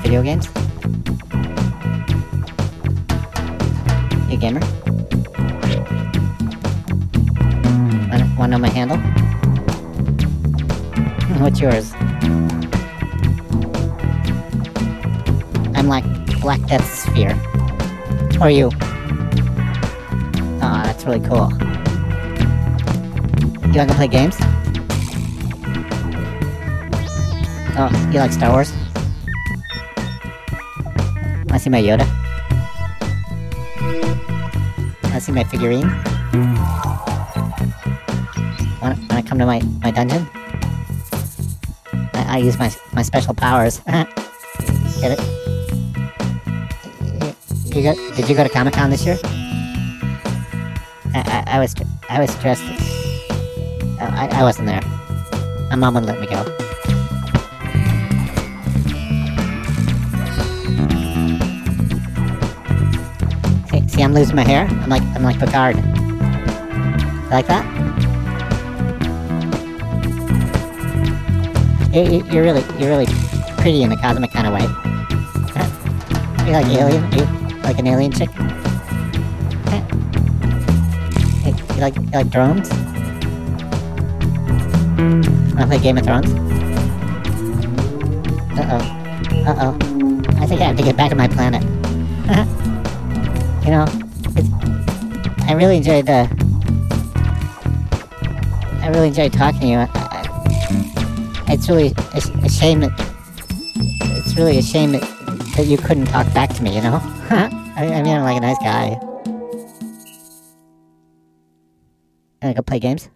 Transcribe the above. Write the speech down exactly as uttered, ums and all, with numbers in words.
video games? You a gamer? Wanna, wanna know my handle? What's yours? I'm like Black Death Sphere. Who are you? Aw, that's really cool. You wanna go play games? Oh, you like Star Wars? Wanna see my Yoda? Wanna see my figurine? Wanna, wanna come to my, my dungeon? I, I use my my special powers. Get it? You, you go, did you go to Comic-Con this year? I, I, I was I was stressed. I, I wasn't there. My mom wouldn't let me go. See, see, I'm losing my hair. I'm like I'm like Picard. You like that? You, you, you're really you're really pretty in a cosmic kind of way. You like alien? You like an alien chick? Hey, you like you like drones? Wanna play Game of Thrones? Uh-oh. Uh-oh. I think I have to get back to my planet. You know, it's, I really enjoyed, uh... I really enjoyed talking to you. I, I, it's really a, a shame that... It's really a shame that, that you couldn't talk back to me, you know? I, I mean, I'm like a nice guy. Wanna go play games?